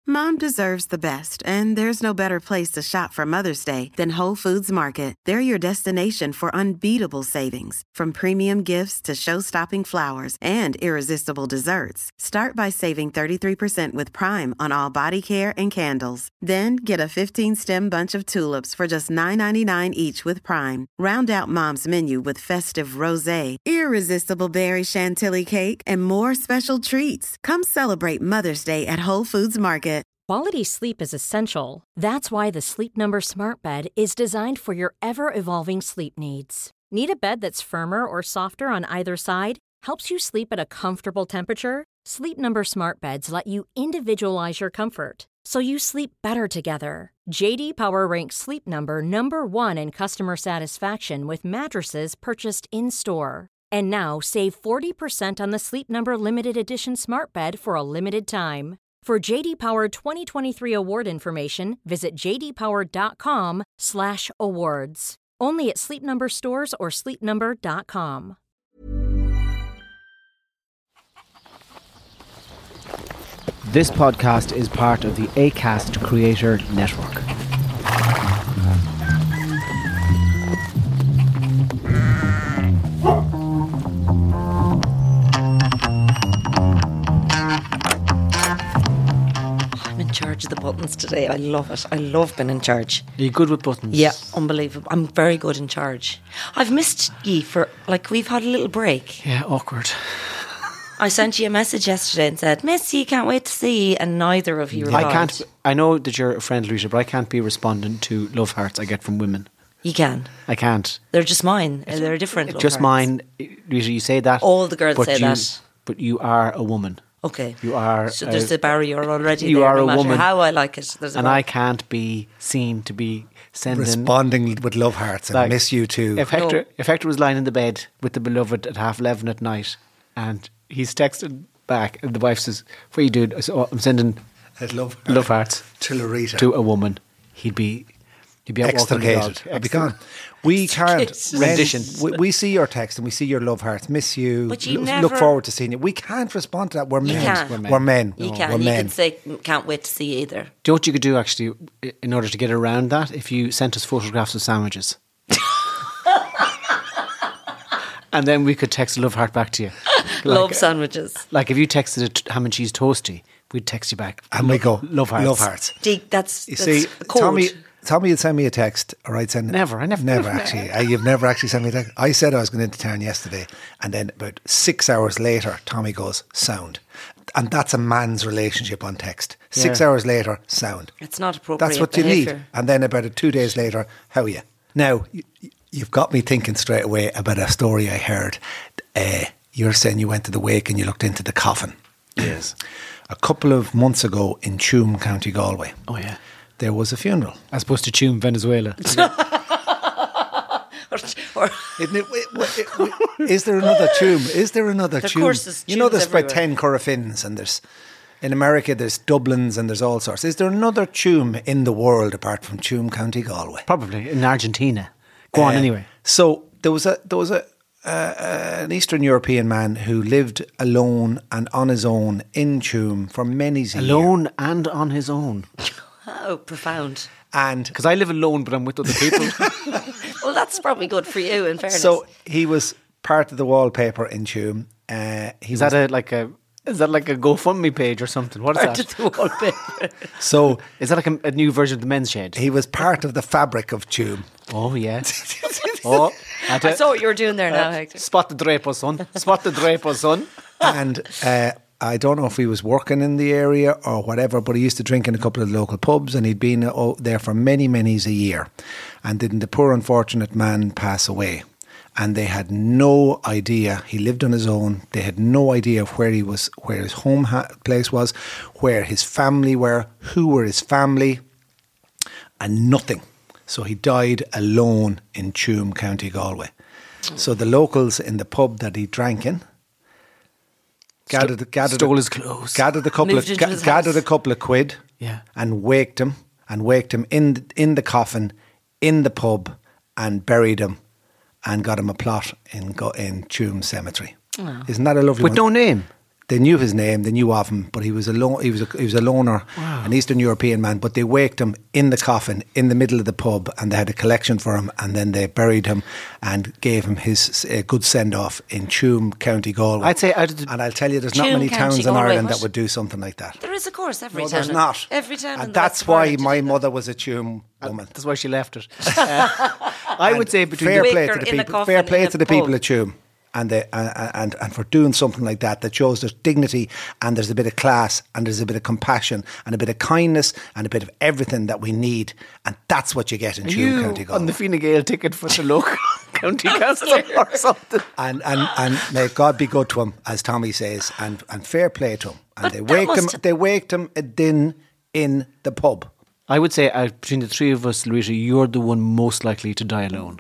Mom deserves the best, and there's no better place to shop for Mother's Day than Whole Foods Market. They're your destination for unbeatable savings, from premium gifts to show-stopping flowers and irresistible desserts. Start by saving 33% with Prime on all body care and candles. Then get a 15-stem bunch of tulips for just $9.99 each with Prime. Round out Mom's menu with festive rosé, irresistible berry chantilly cake, and more special treats. Come celebrate Mother's Day at Whole Foods Market. Quality sleep is essential. That's why the Sleep Number Smart Bed is designed for your ever-evolving sleep needs. Need a bed that's firmer or softer on either side? Helps you sleep at a comfortable temperature? Sleep Number Smart Beds let you individualize your comfort, so you sleep better together. J.D. Power ranks Sleep Number number 1 in customer satisfaction with mattresses purchased in-store. And now, save 40% on the Sleep Number Limited Edition Smart Bed for a limited time. For J.D. Power 2023 award information, visit jdpower.com/awards. Only at Sleep Number stores or sleepnumber.com. This podcast is part of the Acast Creator Network. The buttons today. I love it. I love being in charge. Are you good with buttons? Yeah, unbelievable. I'm very good in charge. I've missed ye for, we've had a little break. Yeah, awkward. I sent you a message yesterday and said, miss you, can't wait to see you, and neither of you replied. I know that you're a friend, Lucia, but I can't be responding to love hearts I get from women. You can. I can't. They're just mine. They're different love just hearts. Mine. Lucia, you say that. All the girls say that. But you are a woman. Okay. You are. So there's a barrier already. You there, are no a matter woman. How I like it. And I can't be seen to be responding with love hearts and miss you too. If Hector was lying in the bed with the beloved at 11:30 at night, and he's texted back, and the wife says, "What are you doing?" So I'm sending love hearts to Loretta, to a woman. He'd be extricated. I'd be gone. We can't rendition. We see your text and we see your love hearts. Miss you. But you look forward to seeing you. We can't respond to that. We're men. We're men. You can. You can say can't wait to see you either. Do you know what you could do actually in order to get around that? If you sent us photographs of sandwiches, and then we could text a love heart back to you. Love sandwiches. Like if you texted a ham and cheese toasty, we'd text you back and we go love hearts. Love hearts. That's see, the code. Tommy would send me a text, or I'd send Never actually. You've never actually sent me a text. I said I was going into town yesterday, and then about 6 hours later, Tommy goes, sound. And that's a man's relationship on text. 6 hours later, sound. It's not appropriate. That's what behavior. you need. And then about 2 days later, how are you? Now, you've got me thinking straight away about a story I heard. You're saying you went to the wake and you looked into the coffin. Yes. A couple of months ago in Tuam, County Galway. Oh, yeah. There was a funeral. As opposed to Tuam, Venezuela. Is there another Tuam? Is there another Tuam? Of course there's You know, there's everywhere. about 10 Corofins, and there's in America there's Dublins and there's all sorts. Is there another Tuam in the world apart from Tuam, County Galway? Probably in Argentina. Go on anyway. So there was an Eastern European man who lived alone and on his own in Tuam for many years. Alone and on his own. Oh, profound. And because I live alone, but I'm with other people. Well, that's probably good for you, in fairness. So he was part of the wallpaper in Tuam. Is that like a GoFundMe page or something? What is part that? of the wallpaper. So is that like a new version of the men's shed? He was part of the fabric of Tuam. Oh yeah. Oh, I saw what you were doing there now, Hector. Spot the Draper, son. Spot the Draper, son. And I don't know if he was working in the area or whatever, but he used to drink in a couple of local pubs, and he'd been there for many a year. And didn't the poor unfortunate man pass away? And they had no idea. He lived on his own. They had no idea of where he was, where his home place was, where his family were, who were his family, and nothing. So he died alone in Tuam, County Galway. So the locals in the pub that he drank in stole his clothes, gathered a couple of quid, and waked him in the coffin in the pub and buried him and got him a plot in Tuam Cemetery. Oh. Isn't that a lovely with one? no name? They knew his name, they knew of him, but he was a loner, an Eastern European man. But they waked him in the coffin in the middle of the pub, and they had a collection for him, and then they buried him and gave him his good send off in Tuam, County Galway. And I'll tell you, there's not many towns in Ireland that would do something like that. There is, of course, every town. There's not. Every town. And that's why my mother was a Tuam woman. That's why she left it. I would say between fair play to the people of Tuam. And for doing something like that shows there's dignity and there's a bit of class and there's a bit of compassion and a bit of kindness and a bit of everything that we need, and that's what you get in Tuam, County Galway. On the Fine Gael ticket for the local county councillor or something. And may God be good to him, as Tommy says, and fair play to him. And they waked him a din in the pub. I would say between the three of us, Louisa, you're the one most likely to die alone.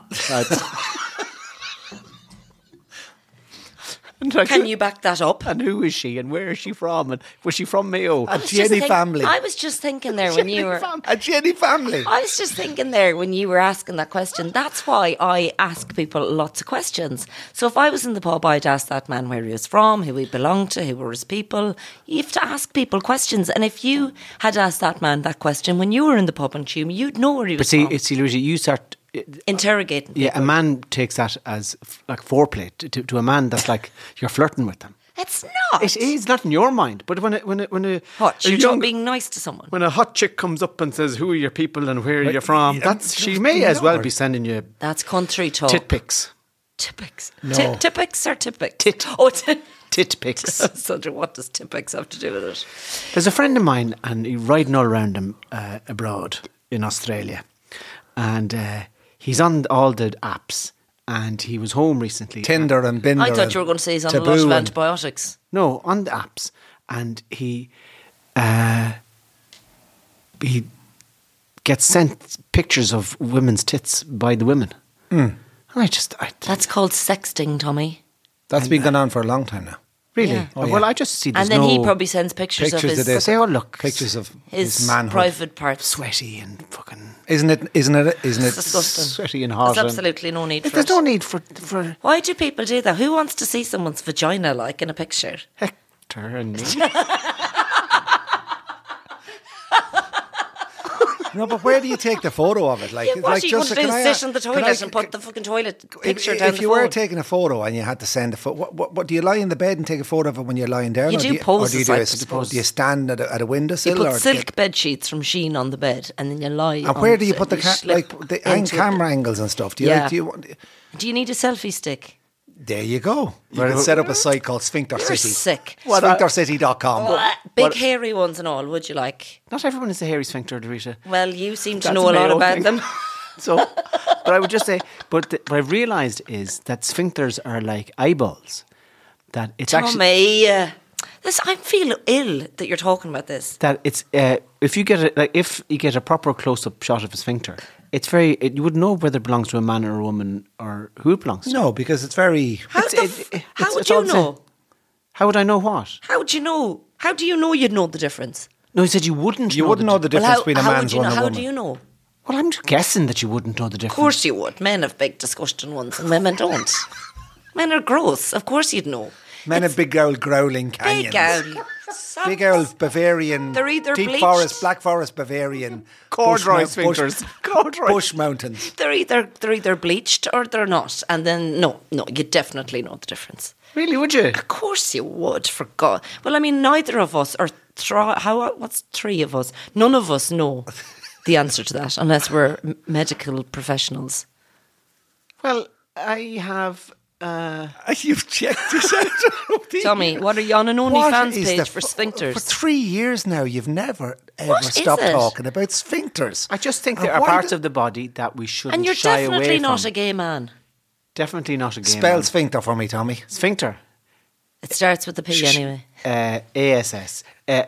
Can you back that up? And who is she? And where is she from? And was she from Mayo? A Jenny family. I was just thinking there when you were... A Jenny family. I was just thinking there when you were asking that question. That's why I ask people lots of questions. So if I was in the pub, I'd ask that man where he was from, who he belonged to, who were his people. You have to ask people questions. And if you had asked that man that question when you were in the pub in Tuam, you'd know where he was from. But see, Louisa, you start... interrogating people. Yeah, a man takes that as like foreplay to a man that's like you're flirting with them. It's not. It is not in your mind, but when you're being nice to someone. When a hot chick comes up and says, "Who are your people and where are you from?" She may as well be sending you. That's country talk. Tit pics. Tit pics. No. Tit pics or tit pics? Tit pics. So what does tit pics have to do with it? There's a friend of mine, and he's riding all around him abroad in Australia, and he's on all the apps. And he was home recently. Tinder and Binder. I thought you were going to say he's on a lot of antibiotics. No, on the apps. And he gets sent pictures of women's tits by the women. And That's called sexting, Tommy. That's been going on for a long time now. Really? Yeah. Well, I just see and then he probably sends pictures of his... this. They all look... Pictures of his manhood. Private parts. Sweaty and fucking... Isn't it? It's disgusting. Sweaty and hot. There's absolutely no need for it. There's no need for... Why do people do that? Who wants to see someone's vagina like in a picture? Hector and me. No, but where do you take the photo of it? Like, what are you going to do? Sit in the toilet and put the fucking toilet picture down the phone? If you were taking a photo and you had to send a photo, what do you lie in the bed and take a photo of it when you're lying down? You do poses, I suppose. Do you stand at a windowsill? You put silk bed sheets from Shein on the bed and then you lie. And where do you put the camera angles and stuff? Do you need a selfie stick? There you go. You can set up a site called Sphincter You're City. Sick. Sphinctercity.com. Big hairy ones and all, would you like? Not everyone is a hairy sphincter, Rita. Well, you seem to know a lot about them. So, but I would just say, what I've realised is that sphincters are like eyeballs. That it's Tommy, I feel ill that you're talking about this. That it's if you get a proper close-up shot of a sphincter, it's you wouldn't know whether it belongs to a man or a woman or who it belongs to. No, because it's very... How would you know? How would I know what? How would you know? How do you know you'd know the difference? No, he said you wouldn't. You wouldn't know the difference between a man's and a woman. How do you know? Well, I'm guessing that you wouldn't know the difference. Of course you would. Men have big disgusting ones and women don't. Men are gross. Of course you'd know. Men have big old growling canyons. Big old Bavarian, they're either deep bleached, forest, black forest Bavarian corduroy sphincters, bush mountains. They're either bleached or they're not, and then no, you definitely know the difference. Really, would you? Of course you would. For God, well, I mean, neither of us are. What's three of us? None of us know the answer to that unless we're medical professionals. Well, I have. You've checked this out. Tommy, what are you on an OnlyFans page for sphincters? For 3 years now, you've never ever stopped talking about sphincters. I just think there are parts of the body that we shouldn't and you're shy away from. definitely not a gay man. Definitely not a gay man. Spell sphincter for me, Tommy. Sphincter. It starts with the P anyway. ASS.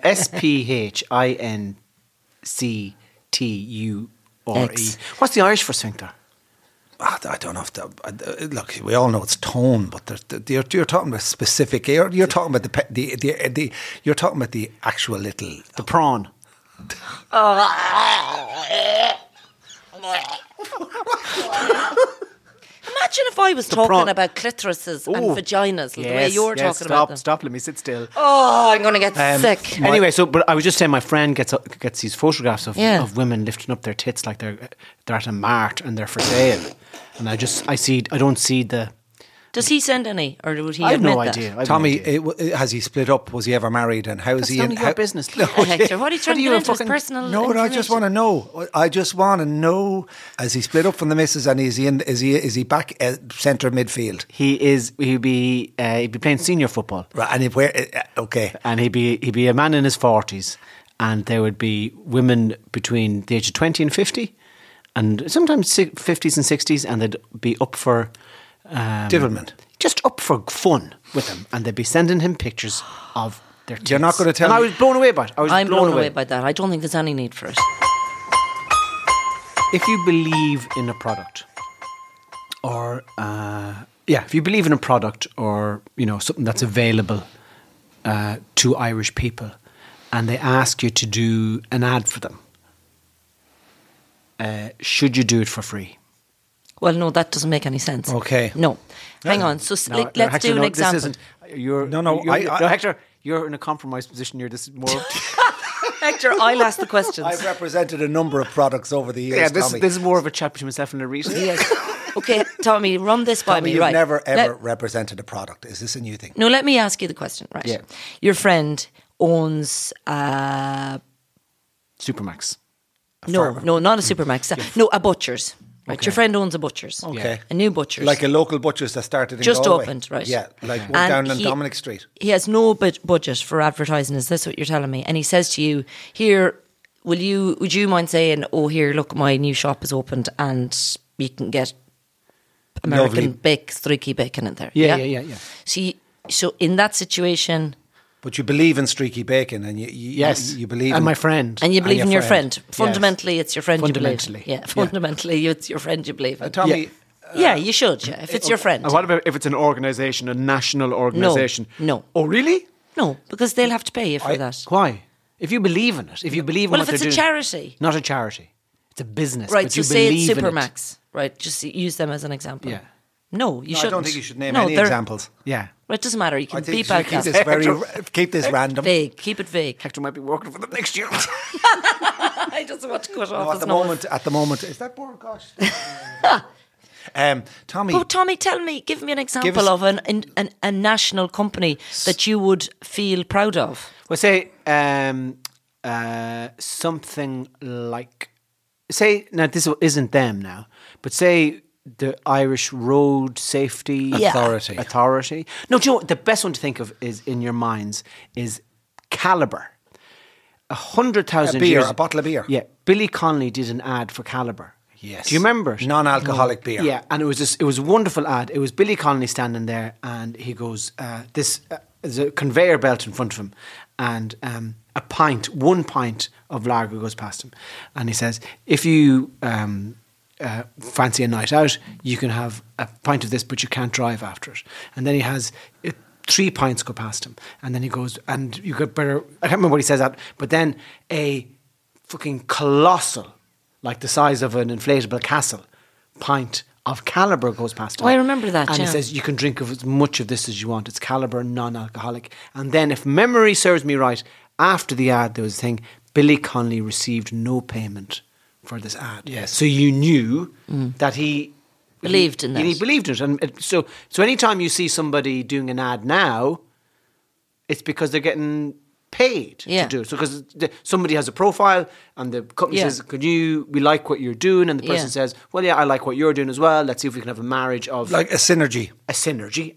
SPHINCTURE. What's the Irish for sphincter? I don't know if look. We all know it's tone, but you're talking about specific. You're talking about you're talking about the actual little the prawn. Imagine if I was talking prawn. about clitorises and Ooh. vaginas the way you were talking about them. Stop, let me sit still. Oh, I'm going to get sick. Anyway, but I was just saying, my friend gets these photographs of women lifting up their tits like they're at a mart and they're for sale, and I don't see the. Does he send any, or would he I have admit no that? idea. Tommy, has he split up? Was he ever married? And how is That's he? none of your business. Hector, what are you trying to you get a into his fucking- personal No, but I just want to know. I just want to know. Has he split up from the missus, and is he back at centre midfield? He'd be playing senior football, Right, and okay. and he'd be a man in his 40s, and there would be women between the age of 20 and 50, and sometimes 50s and 60s, and they'd be up for Divilment. just up for fun with him, and they'd be sending him pictures of their tits. You're not gonna tell And I me- was blown away by it. I'm blown away by that. I don't think there's any need for it. If you believe in a product, or if you believe in a product, or something that's available to Irish people, and they ask you to do an ad for them, should you do it for free? Well, no, that doesn't make any sense. Okay. No. Hang on. So let's Hector, do an no, example. This isn't, you're, No, Hector, you're in a compromised position here. This is more. Hector, I'll ask the questions. I've represented a number of products over the years, Tommy. this is more of a chat between myself and Larissa. Yes. Okay, Tommy, run this by Tommy, me. you've Right. never ever represented a product. Is this a new thing? No, let me ask you the question. Right. Yeah. Your friend owns Supermax. no, not a Supermax. No, a butcher's. Right. Okay. Your friend owns a butcher's. Okay. A new butcher's. Like a local butcher's that started in Just Galway. opened, right. Yeah, like one And down on he- Dominic Street. He has no budget for advertising. Is this what you're telling me? And he says to you, "Here, would you mind saying, oh, here, look, my new shop is opened, and you can get American streaky bacon in there." Yeah. So in that situation, But you believe in streaky bacon, and Yes. you believe and in my friend. and you believe in your friend. Yes. Fundamentally, it's your friend you believe in. Fundamentally. Yeah, fundamentally, it's your friend you believe in. Tommy. Yeah, you should. Yeah, if it's your friend. And what about if it's an organisation, a national organisation? No. Oh, really? No, because they'll have to pay you for that. Why? If you believe in it, if you believe in Well, what if it's they're a doing, charity. not a charity, it's a business. Right, but so you say it's believe in it. Supermax. Right, just use them as an example. Yeah. No, you No, I shouldn't. don't think you should name No, any they're- examples. Yeah. Right, it doesn't matter. You I can think beep you out should keep that. this keep this random. Vague. Keep it vague. Hector might be working for them next year. I just want to cut No, off at his the moment, is that more? Gosh. Tommy. Oh, Tommy, give me an example us- of a national company that you would feel proud of. Well, say something like, say, now this isn't them now, but say the Irish Road Safety Yeah. Authority. No, do you know what? The best one to think of is in your minds is Caliber. 100,000 A beer, years. a bottle of beer. Yeah, Billy Connolly did an ad for Caliber. Yes. Do you remember it? Non-alcoholic beer. Yeah, and it was a wonderful ad. It was Billy Connolly standing there, and he goes, there's a conveyor belt in front of him, and one pint of lager goes past him, and he says, if you fancy a night out, you can have a pint of this, but you can't drive after it. And then he has 3 pints go past him, and then he goes, and you got better. I can't remember what he says that, but then a fucking colossal, like the size of an inflatable castle, pint of Caliber goes past him. Oh, I remember that, And yeah. he says, you can drink of as much of this as you want. It's Caliber, non-alcoholic. And then, if memory serves me right, after the ad, there was a thing, Billy Connolly received no payment for this ad. Yes. So you knew that he Believed in that. He believed in it. And so anytime you see somebody doing an ad now, it's because they're getting paid Yeah. to do it. So because somebody has a profile and the company Yeah. says, we like what you're doing? And the person Yeah. says, well, yeah, I like what you're doing as well. Let's see if we can have a marriage of... Like a synergy. A synergy.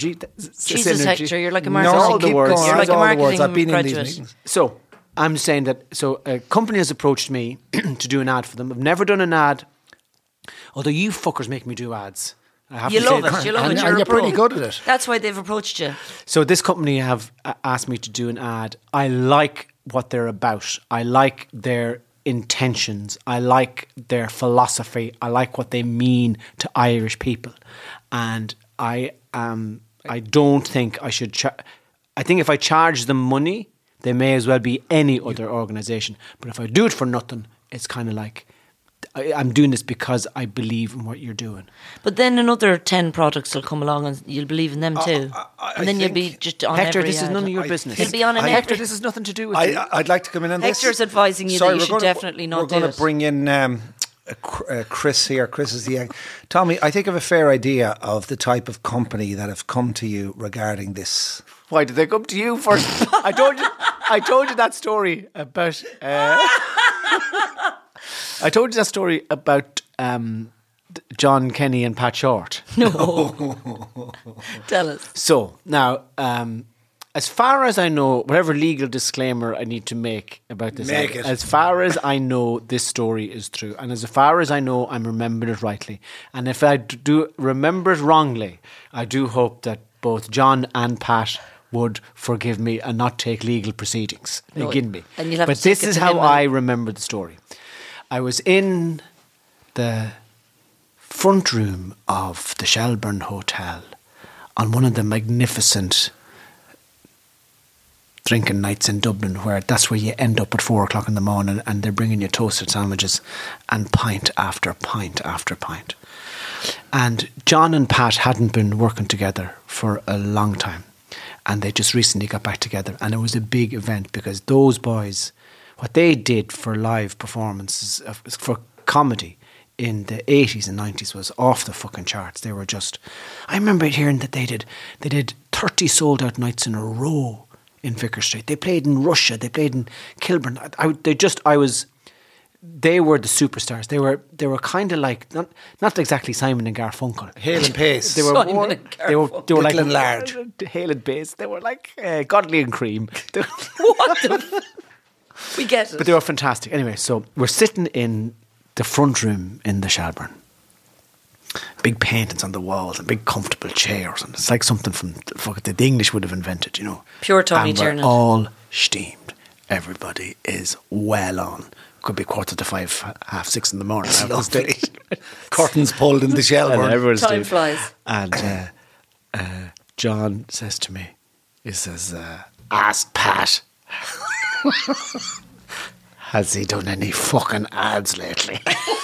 Jesus, Hector, you're like a No, marketing. all the words. You're like a all the words. marketing I've been in these graduate. meetings. So I'm saying that, so a company has approached me to do an ad for them. I've never done an ad, although you fuckers make me do ads. I have You to say love that. it. You love And it. You're a you're pro. pretty good at it. That's why they've approached you. So this company have asked me to do an ad. I like what they're about. I like their intentions. I like their philosophy. I like what they mean to Irish people. And I don't think I should... I think if I charge them money, they may as well be any other organisation. But if I do it for nothing, it's kind of like... I'm doing this because I believe in what you're doing. But then another 10 products will come along and you'll believe in them too. And then you'll be just on Hector, every this is ad. none of your business. You'll be on an Hector, every... this has nothing to do with you. I'd like to come in on this. Hector's advising you that you should definitely not do it. We're going to bring in Chris here. Chris is the... Tommy, I think I have a fair idea of the type of company that have come to you regarding this. Why did they come to you first? I told you that story about... I told you that story about John Kenny and Pat Short. No. Tell us. So, now, as far as I know, whatever legal disclaimer I need to make about this, as far as I know, this story is true. And as far as I know, I'm remembering it rightly. And if I do remember it wrongly, I do hope that both John and Pat would forgive me and not take legal proceedings against me. And you'll have but to this take it is to how him I remember the story. I was in the front room of the Shelburne Hotel on one of the magnificent drinking nights in Dublin, where that's where you end up at 4 o'clock in the morning and they're bringing you toasted sandwiches and pint after pint after pint. And John and Pat hadn't been working together for a long time, and they just recently got back together, and it was a big event because those boys, what they did for live performances, for comedy in the 80s and 90s was off the fucking charts. They were just... I remember hearing that they did 30 sold out nights in a row in Vicar Street. They played in Russia. They played in Kilburn. They were the superstars. They were kind of like not exactly Simon and Garfunkel. Hale and Pace. They were Simon more. and They were Little like and large. Hale and Pace. They were like Godley and Cream. What the... We get it. But they were fantastic. Anyway, so we're sitting in the front room in the Shelburne. Big paintings on the walls and big comfortable chairs, and it's like something from the English would have invented, you know. Pure Tommy and we're Tiernan. all steamed. Everybody is well on. Could be 5:45, 6:30 in the morning. It's lovely. Curtains pulled in the Shelburne. And everyone's Time steamed. flies. And John says to me, he says, ask Pat. Has he done any fucking ads lately?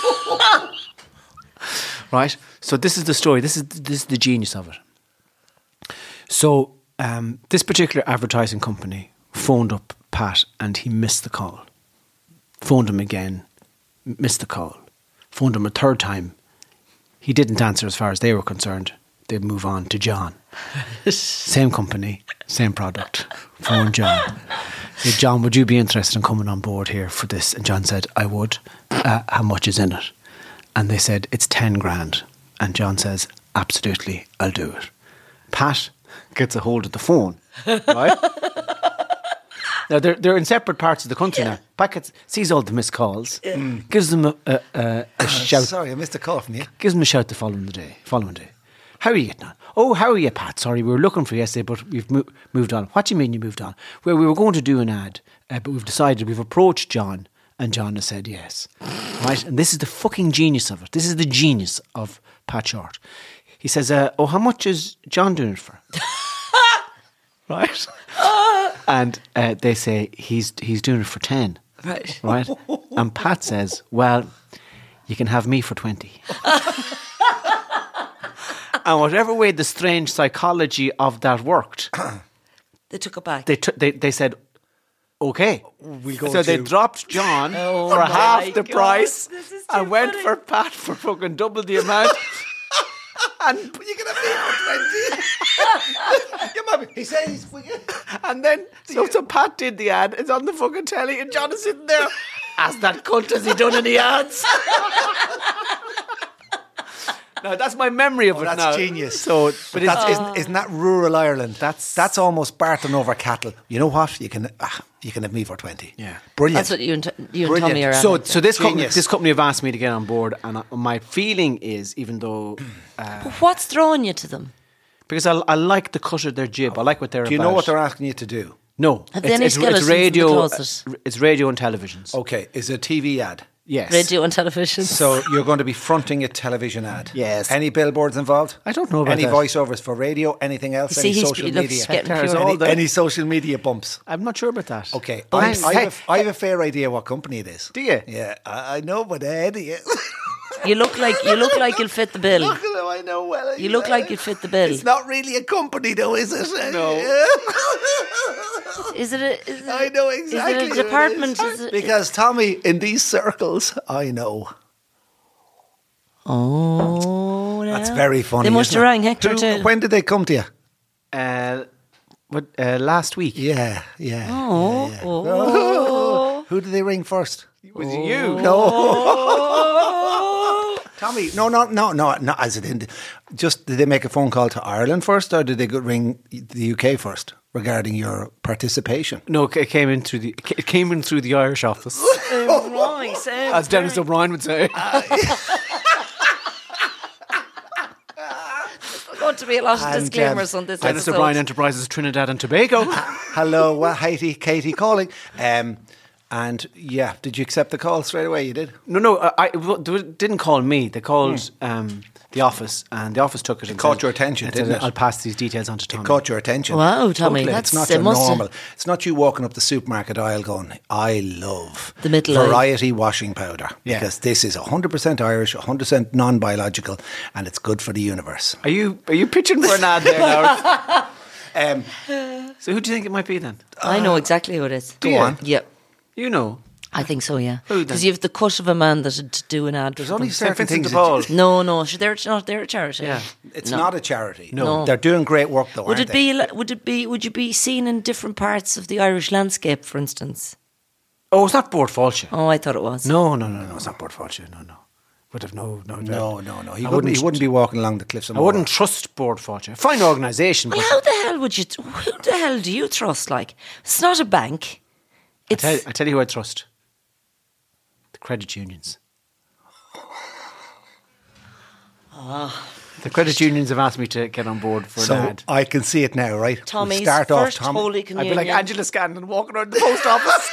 Right? So this is the story. This is the genius of it. So this particular advertising company phoned up Pat and he missed the call. Phoned him again, missed the call. Phoned him a third time. He didn't answer as far as they were concerned. They'd move on to John. Same company, same product. Phone John. Said, John, would you be interested in coming on board here for this? And John said, I would. How much is in it? And they said, it's 10 grand. And John says, absolutely, I'll do it. Pat gets a hold of the phone, right? Now, they're in separate parts of the country now. Pat sees all the missed calls, gives them a shout. Sorry, I missed a call from you. Gives them a shout the following day. How are you getting on? Oh, how are you, Pat? Sorry, we were looking for you yesterday, but we've moved on. What do you mean you moved on? Well, we were going to do an ad, but we've approached John, and John has said yes. Right? And this is the fucking genius of it. This is the genius of Pat Short. He says, how much is John doing it for? Right? And they say, he's doing it for 10. Right. Right? And Pat says, well, you can have me for 20. And whatever way the strange psychology of that worked, They took it back. they said, okay. We'll go So they to- dropped John Oh for my half the God, price this is and too went funny. for Pat for fucking double the amount. And You can have me for 20. You might be- he said he's... and then so Pat did the ad. It's on the fucking telly, and John is sitting there. As that cunt, has he done any ads? No, that's my memory of it That's now. genius. So, but Isn't that rural Ireland? That's almost bartering over cattle. You know what? You can have me for 20. Yeah. Brilliant. That's what you and Brilliant. Tommy are at. So this Genius. company have asked me to get on board, and my feeling is, even though But what's drawing you to them? because I like the cut of their jib, I like what they're Do you about. know what they're asking you to do? No, Have they any skeletons in the radio. closet? It's radio and televisions. Okay, is it a TV ad? Yes. radio and television. So you're going to be fronting a television ad. Yes. Any billboards involved? I don't know about any that. voiceovers for radio? Anything else? See, Any he social looks media? getting There's pure. all the- Any social media bumps? I'm not sure about that. Okay, But I have a fair idea what company it is. Do you? Yeah, I know, but Eddie. You look like you'll fit the bill. Look at him, I know well. You look like you'll fit the bill. It's not really a company, though, is it? No. Is it I know exactly. Is who it a department? is. Is it, Because Tommy, in these circles, I know. oh, That's very funny. They must isn't have it? rang Hector too. When did they come to you? Last week. Yeah. Oh. Who did they ring first? Was it you? Tommy, no. As it in, just did they make a phone call to Ireland first, or did they ring the UK first regarding your participation? No, it came in through the Irish office, Right, as Dennis O'Brien would say. There's going to be a lot of And, disclaimers on this Dennis episode. O'Brien Enterprises, Trinidad and Tobago. Hello, Katie calling. And yeah, did you accept the call straight away? You did. No, they didn't call me. They called the office, and the office took it. It caught your attention, didn't it? I'll pass these details on to Tommy. It caught your attention. Wow, Tommy, Totally. that's it's not it your must have- normal. It's not you walking up the supermarket aisle going, "I love The middle aisle. variety washing powder Yeah. because this is 100% Irish, 100% non-biological, and it's good for the universe." Are you pitching for an ad there now? So who do you think it might be then? I know exactly who it is. Go on. Yep. You know. I think so, yeah. Who then? Because you have the cut of a man that'd do an ad. There's for only them. certain Vincent things. de Paul. No, they're a charity. Yeah. It's No. not a charity. No. They're doing great work though. Would aren't it they? be? Would you be seen in different parts of the Irish landscape, for instance? Oh, it's not Bord Fáilte. Oh, I thought it was. No, it's not Bord Fáilte. No. Would have no. No. He I wouldn't be walking along the cliffs of I Moher. wouldn't trust Bord Fáilte. Fine organisation, but Well, how the hell would you? Who the hell do you trust? Like, it's not a bank. It's I tell you who I trust. The credit unions. The credit unions have asked me to get on board for So an ad. I can see it now, right? Tommy's We'll start off, first Tommy. Holy I'd Communion. be like Angela Scanlon walking around the post office.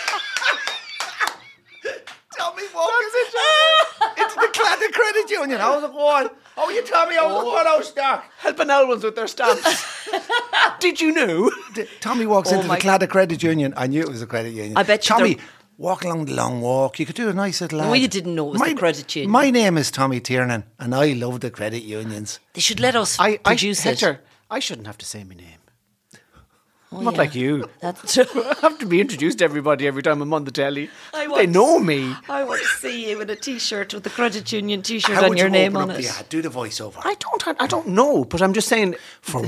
Tommy walks into the Claddagh Credit Union. How's it going? Oh, you Tommy, how's it going? How's stock? Helping Elwins with their stamps. Did you know? Tommy walks into the my- Claddagh Credit Union. I knew it was a credit union. I bet you Tommy, they're- walk along the long walk. You could do a nice little ad. Well, you didn't know it was the credit union. My name is Tommy Tiernan, and I love the credit unions. They should let us produce it. Hector, I shouldn't have to say my name. Oh, Not yeah. like you. That's true. I have to be introduced to everybody every time I'm on the telly. I They want- know me. I want to see you in a T-shirt with the credit union T-shirt How on would your you name open on up it. the ad? Do the voiceover. I don't know, but I'm just saying. For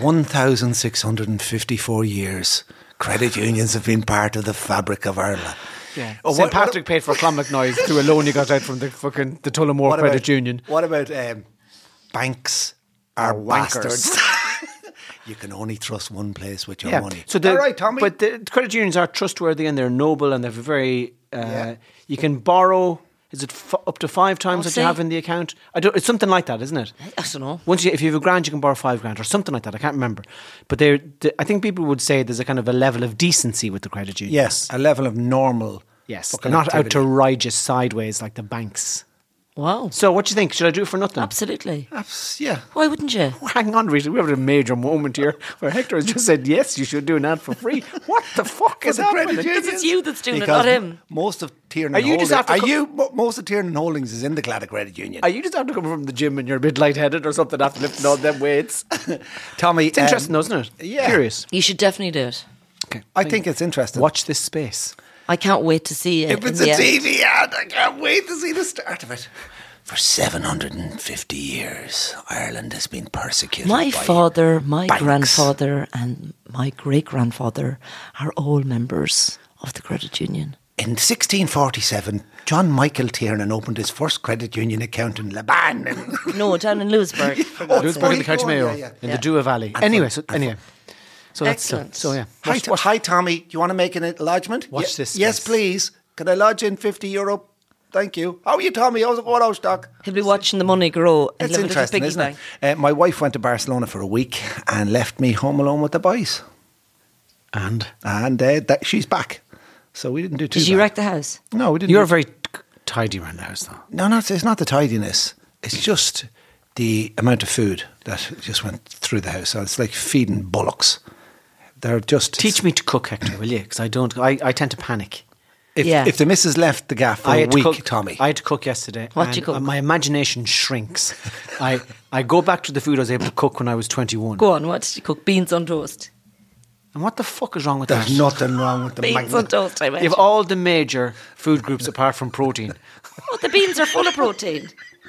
1,654 years, credit unions have been part of the fabric of Ireland. Yeah. Oh, St. Patrick paid for Clonmacnoise through a loan you got out from the Tullamore Credit Union. What about banks are wankers. bastards? You can only trust one place with your Yeah. money. So All right, Tommy. But the credit unions are trustworthy and they're noble and they're very. You can borrow. Is it up to 5 times that see. you have in the account? It's something like that, isn't it? I don't know. If you have £1,000, you can borrow £5,000 or something like that. I can't remember. But I think people would say there's a kind of a level of decency with the credit unions. Yes, a level of normal. Yes, fucking they're not activity. out to ride you sideways like the banks. Wow. So what do you think? Should I do it for nothing? Absolutely. Yeah. Why wouldn't you? Hang on, Rita. We have a major moment here where Hector has just said, yes, you should do an ad for free. What the fuck is the happening? credit union. Because it's you that's doing Because it, not him. Most of Tiernan Are you Holdings. just after most of Tiernan Holdings is in the Claddagh Credit Union. Are you just after coming from the gym and you're a bit lightheaded or something after lifting all them weights? Tommy, It's interesting, though, isn't it? yeah. Curious. You should definitely do it. Okay. I think it's interesting. Watch this space. I can't wait to see it. If it's a TV ad, I can't wait to see the start of it. For 750 years, Ireland has been persecuted. My by father, my banks. grandfather, and my great-grandfather are all members of the credit union. In 1647, John Michael Tiernan opened his first credit union account in Laban. No, down in Lewisburg. for God's Louisburg in the sorry, County go on, Mayo, yeah. in Yeah. the Dua Valley. Anyway, so that's Excellent. so yeah. Hi, hi, Tommy. Do you want to make an lodgement? Watch this Yes, space. please. Can I lodge in €50? Thank you. How are you, Tommy? How's it going out, stock? He'll be watching the money grow. He'll It's have a little interesting, piggy isn't bank. it? My wife went to Barcelona for a week and left me home alone with the boys. And And she's back. So we didn't do too Did you bad. wreck the house? No, we didn't. you're do- very tidy around the house, though. No, it's not the tidiness. It's just the amount of food that just went through the house. So it's like feeding bullocks. They're just... Teach me to cook, Hector, will you? Because I don't. I tend to panic. If the missus left the gaff for a week, Tommy. I had to cook yesterday. What did you cook? My imagination shrinks. I go back to the food I was able to cook when I was 21. Go on, what did you cook? Beans on toast. And what the fuck is wrong with There's that? nothing wrong with the Beans on toast, I You imagine. have all the major food groups apart from protein. Oh, the beans are full of protein.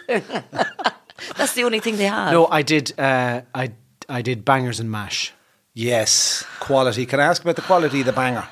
That's the only thing they have. No, I did. I did bangers and mash. Yes, quality. Can I ask about the quality of the banger?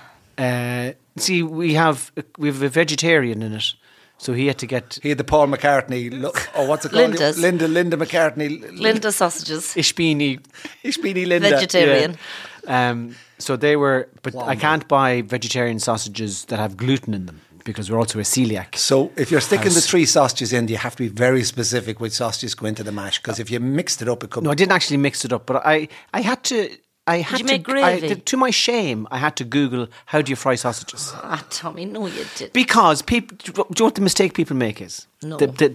See, we have a vegetarian in it, so he had to get He had the Paul McCartney, what's it called? Linda's. Linda McCartney. Linda sausages. Ishbini. Ishbini Linda. Vegetarian. Yeah. So they were, but I can't buy vegetarian sausages that have gluten in them because we're also a celiac. So if you're sticking the House. 3 sausages in, you have to be very specific which sausages go into the mash, because if you mixed it up, it could... No, I didn't actually mix it up, but I had to. Did you make gravy? To my shame, I had to Google how do you fry sausages. Ah, Tommy, no, you did. Because people, do you know what the mistake people make is? No.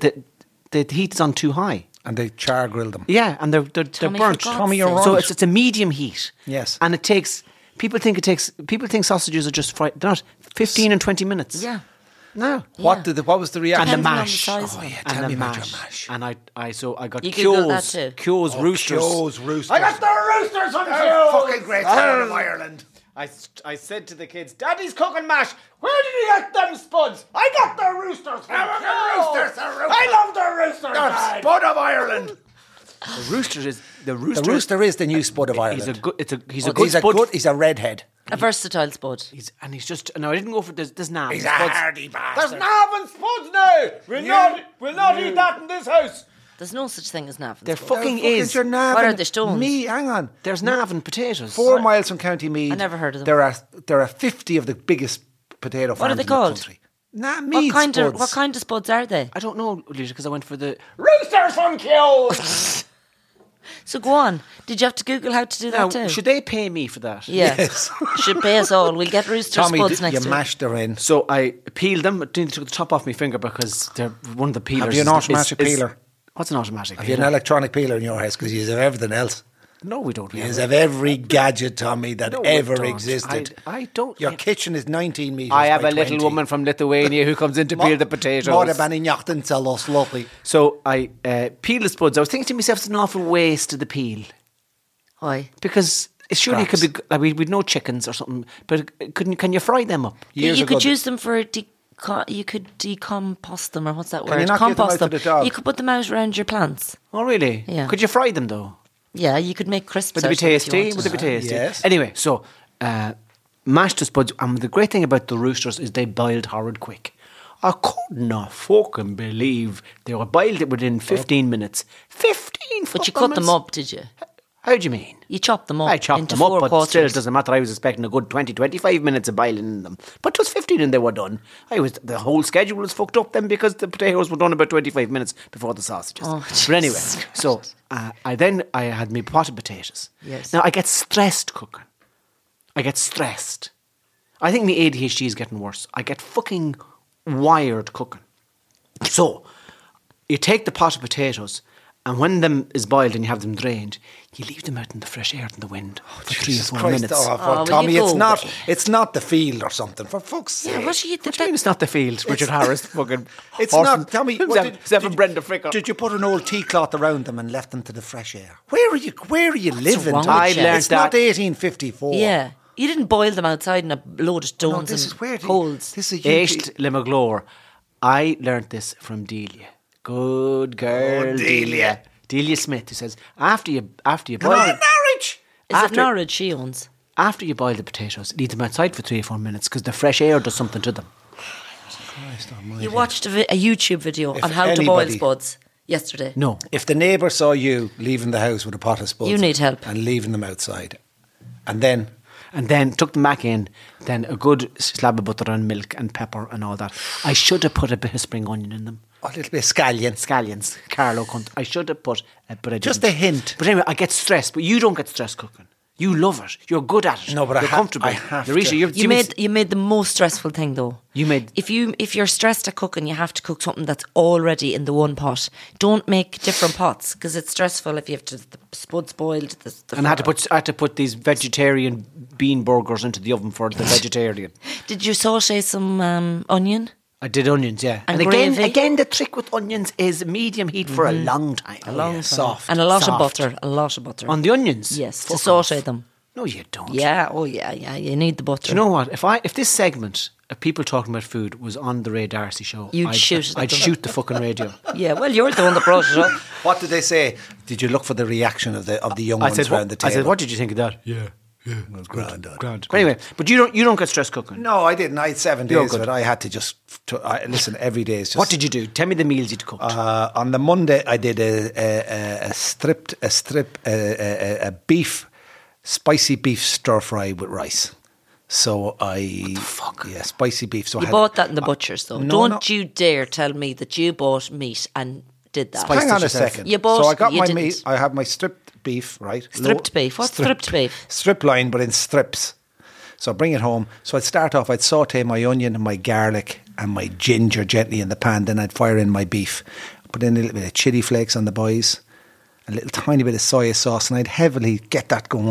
The heat is on too high. And they char grill them. Yeah, and they're burnt. for God's Tommy, you're sake. right. So it's a medium heat. Yes. And it takes. People think sausages are just fried. They're not. 15 and 20 minutes. Yeah. No. What was the reaction? And the Depending on the mash. size of Oh, it. yeah, And tell the me about mash. your mash. And I got You Googled that Kyo's. too? Kyo's Roosters. Kyo's Roosters. I got the Roosters on Kyo's. Fucking great town of Ireland. I said to the kids, Daddy's cooking mash. Where did you get them spuds? I got the Roosters from Kyo's. I love the Roosters. The Spud of Ireland. The Rooster is The Rooster is the new Spud of Ireland. He's a good spud. He's a redhead. A versatile spud. He's just. No, I didn't go for this nav. He's a hardy bastard. There's nav and spuds now. We'll not eat that in this house. There's no such thing as nav. There fucking is. Your nav What are and the stones? Hang on. There's nav and potatoes. 4 miles from County Meath. I never heard of them. There are 50 of the biggest potato farms What are they in called? the country. Meath What kind of spuds are they? I don't know, Lisa, because I went for the Roosters from Kyo's. So go on. Did you have to Google how to do Now, that too? should they pay me for that? Yeah. Yes. Should pay us all. We'll get rooster Tommy, spuds next you week. mashed her in. So I peeled them, but didn't took the top off my finger because they're one of the peelers. Have you an automatic peeler? What's an automatic Have you an peeler? electronic peeler in your house? Because you have everything else. No, we don't. You have every gadget, Tommy, that No, we ever don't. existed. I don't. Your kitchen is 19 metres I have by a little 20. woman from Lithuania who comes in to peel the potatoes. More than any nothing to us, lovely. So I peeled the spuds. I was thinking to myself, it's an awful waste of the peel. Why? Because surely it could be, like, we'd no chickens or something, but can you fry them up? Years you ago, could use them for you could decompost them, or what's that Can word? you not give them Compost out to them. the dog? You could put them out around your plants. Oh, really? Yeah. Could you fry them, though? Yeah, you could make crisps. Would they be out of them if you tasty? wanted. Would they be tasty? Yes. Anyway, so mashed the spuds. And the great thing about the Roosters is they boiled horrid quick. I could not fucking believe they were boiled it within 15 minutes. 15 But you fucking cut them minutes. up, did you? How do you mean? You chopped them up. I chopped into them up, 4 but quarters. still it doesn't matter. I was expecting a good 20, 25 minutes of boiling in them. But it was 15 and they were done. The whole schedule was fucked up then because the potatoes were done about 25 minutes before the sausages. Oh, but anyway, Jesus so I had my pot of potatoes. Yes. Now I get stressed cooking. I get stressed. I think my ADHD is getting worse. I get fucking wired cooking. So you take the pot of potatoes, and when them is boiled and you have them drained, you leave them out in the fresh air and the wind for 3 or Jesus 4 Christ, minutes. will Tommy, you it's go not. away? It's not the field or something. For fuck's sake. Yeah, what do you What do you mean it's not the field? Richard Harris, fucking. It's horse not. and- Tommy, Seven Brenda Fricker. Did you put an old tea cloth around them and left them to the fresh air? Where are you living? wrong Tommy? with you? I learned It's not that- 1854. Yeah. You didn't boil them outside in a load of No, stones this and is where coals. This is Echt Limaglore. I learnt this from Delia. Good girl, Oh, Delia. Delia Smith, who says after you boil Norwich. Is it after- Norwich she owns? after you boil the potatoes, leave them outside for 3 or 4 minutes because the fresh air does something to them. You watched a YouTube video If on how to boil anybody- spuds yesterday. No, If the neighbour saw you leaving the house with a pot of spuds, You need help. and leaving them outside, and then and then took them back in. Then a good slab of butter and milk and pepper and all that. I should have put a bit of spring onion in them. a little bit of scallion. Scallions, Carlo cunt. I should have put, but I didn't. Just a hint. But anyway, I get stressed. But you don't get stressed cooking. You love it. You're good at it. No, but you're comfortable. I have Larisha, to. You made the most stressful thing though. If you're stressed at cooking, you have to cook something that's already in the one pot. Don't make different pots because it's stressful if you have the spuds boiled. And I had to put these vegetarian bean burgers into the oven for the vegetarian. Did you sauté some onion? I did onions, yeah. And again, gravy? the trick with onions is medium heat for a long time. Soft. And a lot Soft. of butter. On the onions? Yes, Fuck to sauté them. No, you don't. Yeah, you need the butter. Do you know what? If this segment of people talking about food was on the Ray Darcy show, You'd shoot it at I'd them. shoot the fucking radio. Yeah, well, you're the one that brought it up. What did they say? Did you look for the reaction of the young ones around the table? I said, what did you think of that? Yeah, it was grand. Grand. But anyway, but you don't get stressed cooking. No, I didn't. I had 7 You're days, good. but I had to just listen. Every day is just. What did you do? Tell me the meals you'd cooked. On the Monday, I did a beef, spicy beef stir fry with rice. So spicy beef. So You bought that in the butcher's though. No, Don't you dare tell me that you bought meat and did that. Hang on a yourself. second. You bought- so I got you my didn't. meat. I have my stripped beef, right? Stripped beef? What's stripped beef? Strip line, but in strips. So I bring it home. So I'd start off, I'd saute my onion and my garlic and my ginger gently in the pan. Then I'd fire in my beef. Put in a little bit of chili flakes on the boys. A little tiny bit of soya sauce. And I'd heavily get that going.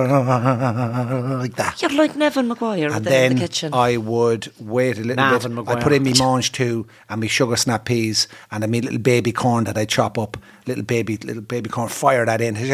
Like that. You're like Neville Maguire And in then the kitchen. I would wait a little Navin bit. Maguire. I put in my mange too, and my sugar snap peas, and my little baby corn that I chop up. Little baby corn. Fire that in.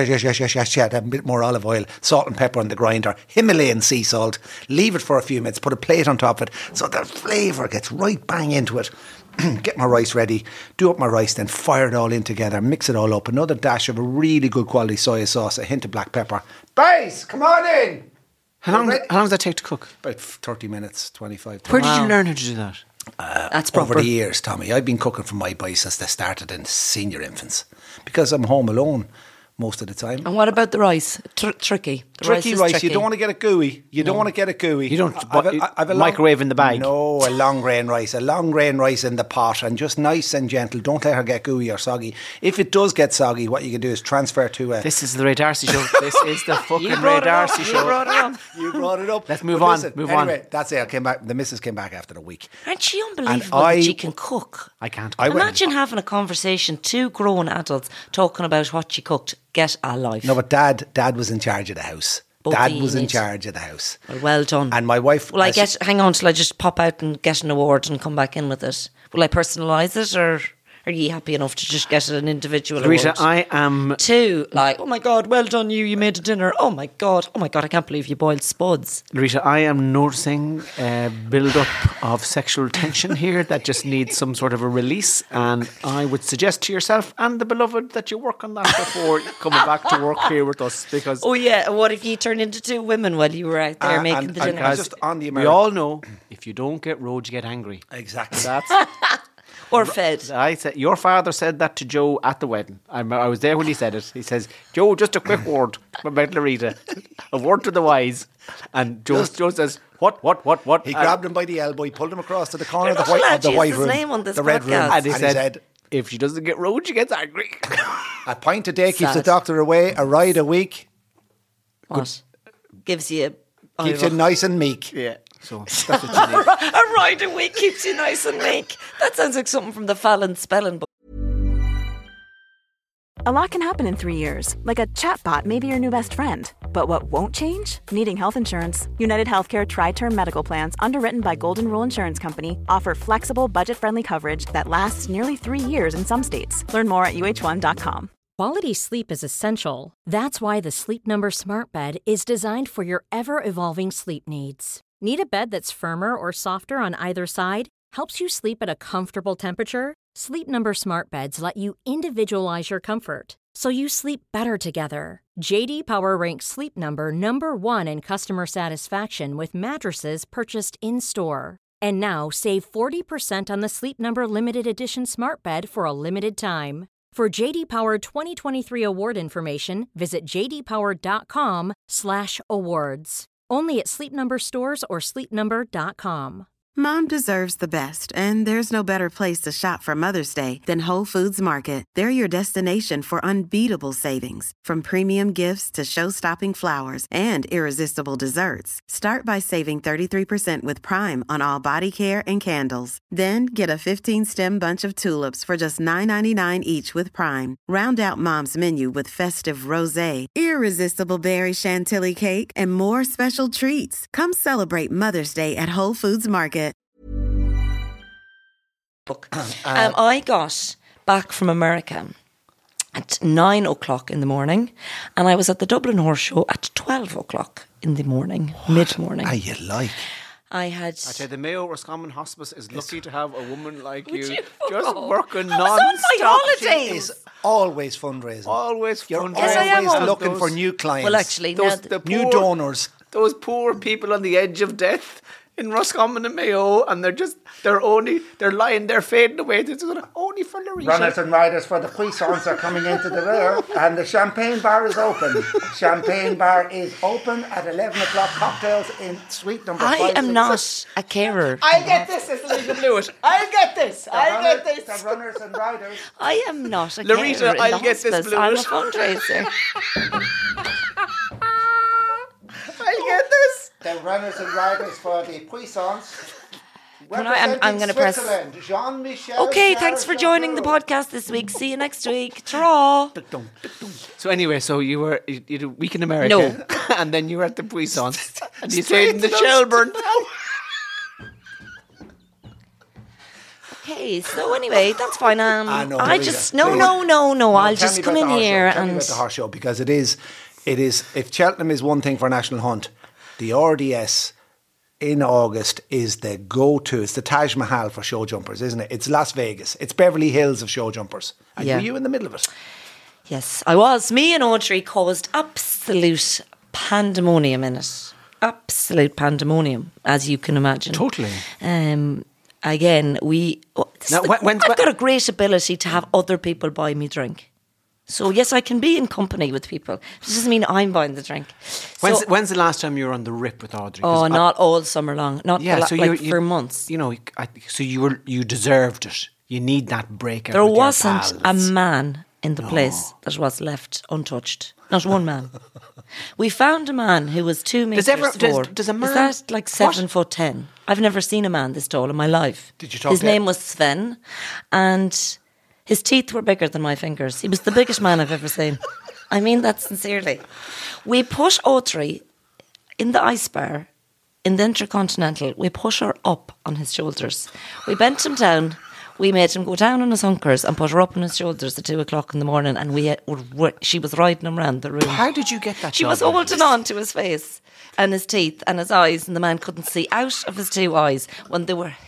A bit more olive oil, salt and pepper on the grinder. Himalayan sea salt. Leave it for a few minutes. Put a plate on top of it, so the flavour gets right bang into it. Get my rice ready. Do up my rice, then fire it all in together. Mix it all up. Another dash of a really good quality soya sauce. A hint of black pepper. Boys, come on in. How long does that take to cook? About 30 minutes, 25. 30 Where did you learn how to do that? That's over proper. the years, Tommy. I've been cooking for my boys since they started in senior infants because I'm home alone most of the time. And what about the rice? Tricky. The Tricky is rice. tricky. You don't want to get it gooey. You don't want to get it gooey. You don't I've a microwave in the bag? No, a long grain rice. A long grain rice in the pot and just nice and gentle. Don't let her get gooey or soggy. If it does get soggy, what you can do is transfer to a... This is the Ray Darcy show. This is the fucking You Ray brought it up. Darcy You show. brought it up. You brought it up. Let's move But on, listen, move on. Anyway, that's it. I came back. The missus came back after a week. Aren't she unbelievable And that she can cook? I can't. Imagine having a conversation, two grown adults talking about what she cooked. Get a life. No, but Dad was in charge of the house. Both Dad of you was in need- charge of the house. Well done. And my wife... Will I hang on till I just pop out and get an award and come back in with it? Will I personalise it, or are you happy enough to just get an individual Rita, award? I am... Two, like, oh my God, well done you made a dinner. Oh my God, I can't believe you boiled spuds. Rita, I am noticing a build-up of sexual tension here that just needs some sort of a release, and I would suggest to yourself and the beloved that you work on that before coming back to work here with us, because Oh yeah, what if you turned into two women while you were out there making the dinner? just on the we all know if you don't get road, you get angry. Exactly. That's... Or fed. I said your father said that to Joe at the wedding. I was there when he said it. He says, "Joe, just a quick word about Larita, a word to the wise." And Joe says, "What?" He grabbed him by the elbow. He pulled him across to the corner of You're the not allowed white, to use white his room, name on this the red room, podcast. and he said, "If she doesn't get road, she gets angry." "A pint a day keeps the Sad. doctor away. A ride a week What? Gives you... keeps you nice and meek." Yeah. So that's what you need. A ride a week keeps you nice and meek. That sounds like something from the Fallon spelling book. A lot can happen in 3 years, like a chatbot may be your new best friend. But what won't change? Needing health insurance. United Healthcare Tri-Term Medical Plans, underwritten by Golden Rule Insurance Company, offer flexible, budget-friendly coverage that lasts nearly 3 years in some states. Learn more at uh1.com. Quality sleep is essential. That's why the Sleep Number Smart Bed is designed for your ever-evolving sleep needs. Need a bed that's firmer or softer on either side? Helps you sleep at a comfortable temperature? Sleep Number Smart Beds let you individualize your comfort, so you sleep better together. JD Power ranks Sleep Number number 1 in customer satisfaction with mattresses purchased in-store. And now save 40% on the Sleep Number Limited Edition Smart Bed for a limited time. For JD Power 2023 award information, visit jdpower.com/awards. Only at Sleep Number stores or sleepnumber.com. Mom deserves the best, and there's no better place to shop for Mother's Day than Whole Foods Market. They're your destination for unbeatable savings, from premium gifts to show-stopping flowers and irresistible desserts. Start by saving 33% with Prime on all body care and candles. Then get a 15-stem bunch of tulips for just $9.99 each with Prime. Round out Mom's menu with festive rosé, irresistible berry chantilly cake, and more special treats. Come celebrate Mother's Day at Whole Foods Market. I got back from America at 9 o'clock in the morning, and I was at the Dublin Horse Show at 12 o'clock in the morning, mid-morning. Are you like? I tell you, the Mayo Roscommon Hospice is lucky to have a woman like you you just fuck working I was on my non-stop. holidays. It's always fundraising. Always You're fundraising. Yes, I am. always looking Those- for new clients. Well, actually, those, now the new poor- donors. Those poor people on the edge of death in Roscommon and Mayo, and they're lying there fading away. They're just only for the Runners and riders for the puissance are coming into the rear, and the champagne bar is open. Champagne bar is open at 11 o'clock. Cocktails in suite number 5. I am not a carer. I'll get this, it's Lisa Blewett. I'll get this. I'll get this. The runners and riders. I am not a Larita, carer in I'll the get this hospice. I'm a Bluish. fundraiser. I'll get this. The runners and riders for the puissance. I'm going to press. Switzerland, Jean-Michel. Okay, thanks for joining the Jarre. podcast this week. See you next week. Ta-ra. So anyway, you did a week in America. No. And then you were at the Puissance. And you stayed in the Shelburne. Okay, so anyway, that's fine. No, I Marita, just please. no. I'll Tell just me come about in the horse here show. Tell me and about the horse show, because it is. If Cheltenham is one thing for National Hunt, the RDS in August is the go-to. It's the Taj Mahal for show jumpers, isn't it? It's Las Vegas. It's Beverly Hills of show jumpers. And Yeah. were you in the middle of it? yes, I was. Me and Audrey caused absolute pandemonium in it. Absolute pandemonium, as you can imagine. Totally. Again, Now, when- I've got a great ability to have other people buy me drink. So yes, I can be in company with people. It doesn't mean I'm buying the drink. So, When's the last time you were on the rip with Audrey? oh, not all summer long. Not for months. You know, so you deserved it. You need that break. Out There with your wasn't a pals. man in the place that was left untouched. Not one man. We found a man who was 2 meters does a man- Is that like 7'10"? I've never seen a man this tall in my life. Did you talk His to name was Sven, and his teeth were bigger than my fingers. He was the biggest man I've ever seen. I mean that sincerely. We put Audrey in the ice bar in the Intercontinental. We put her up on his shoulders. We bent him down. We made him go down on his hunkers and put her up on his shoulders at 2 o'clock in the morning, and she was riding him around the room. How did you get that? She job? was holding on to his face and his teeth and his eyes, and the man couldn't see out of his 2 eyes when they were.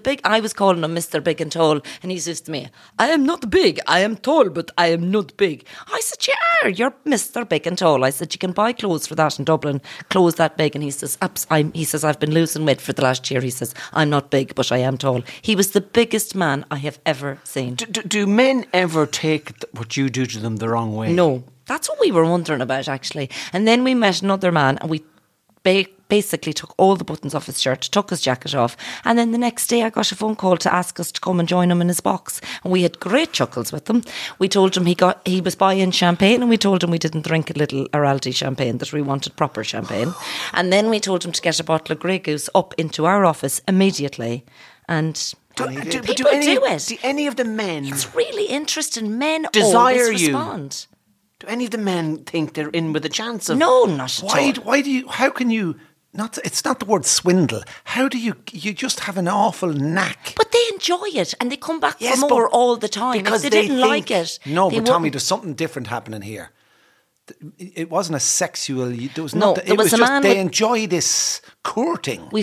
I was calling him Mr. Big and Tall, and he says to me, I am not big, I am tall, but I am not big. I said, you are, you're Mr. Big and Tall. I said, you can buy clothes for that in Dublin, clothes that big. And he says, I've been losing weight for the last year. He says, I'm not big, but I am tall. He was the biggest man I have ever seen. Do men ever take what you do to them the wrong way? No, that's what we were wondering about, actually. And then we met another man, and we basically took all the buttons off his shirt, took his jacket off, and then the next day I got a phone call to ask us to come and join him in his box, and we had great chuckles with him. We told him he was buying champagne, and we told him we didn't drink a little Araldi champagne, that we wanted proper champagne, and then we told him to get a bottle of Grey Goose up into our office immediately, and Do people do it. Do any of the men? It's really interesting. Men Desire always you. respond. Do any of the men think they're in with a chance of? No, not at all. Why do you? How can you? Not. It's not the word swindle. How do you? You just have an awful knack. But they enjoy it, and they come back Yes, for more but all the time. because If they they didn't think- like it, No, they but Tommy, wouldn't. there's something different happening here. It wasn't a sexual. There was No, not. there It was was a just man they with- enjoy this courting. We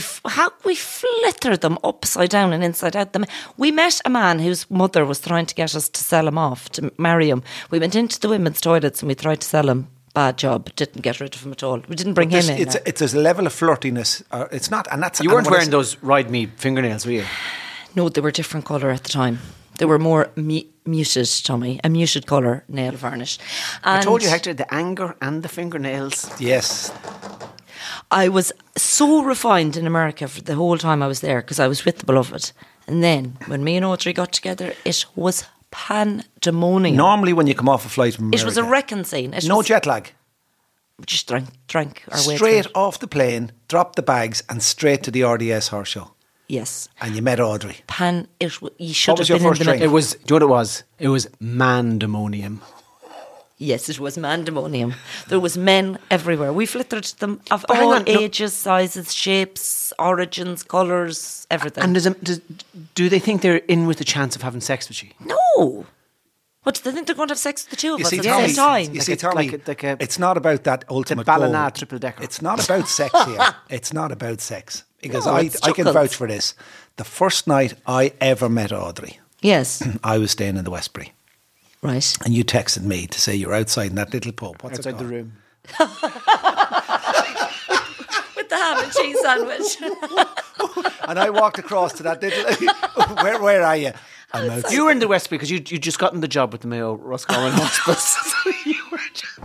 flitter them upside down and inside out. We met a man whose mother was trying to get us to sell him off, to marry him. We went into the women's toilets and we tried to sell him. Bad job. Didn't get rid of him at all. We didn't bring him in. It's a level of flirtiness. It's not, and that's You and weren't when wearing it's- those ride me fingernails, were you? No, they were different colour at the time. They were more muted, Tommy. A muted colour nail varnish. I And told you, Hector, the anger and the fingernails. Yes, I was so refined in America for the whole time I was there because I was with the beloved. And then when me and Audrey got together, it was pandemonium. Normally when you come off a flight from America, It was a wrecking scene. no jet lag. Just drank our way Straight through. off the plane, dropped the bags and straight to the RDS horse show. Yes. And you met Audrey. You should What have was your been in first the drink? middle. It was, do you know what it was? It was mandemonium. Yes, it was mandemonium. There was men everywhere. We flittered them of But hang all on, no- ages, sizes, shapes, origins, colours, everything. And do they think they're in with a chance of having sex with you? no. What, do they think they're going to have sex with the two of You us see, at the Tommy, same time? you see, a- Tommy, like a- it's not about that ultimate Ballina goal. triple-decker. It's not about sex here. It's not about sex. Because No, I it's can chuckles. vouch for this. The first night I ever met Audrey, Yes. I was staying in the Westbury. Right. And you texted me to say you're outside in that little pub. What's it Outside the called? room. With the ham and cheese sandwich. And I walked across to that little... where are you? I'm outside. You were in the West because you just gotten the job with the Mayo Roscommon Hospice. You were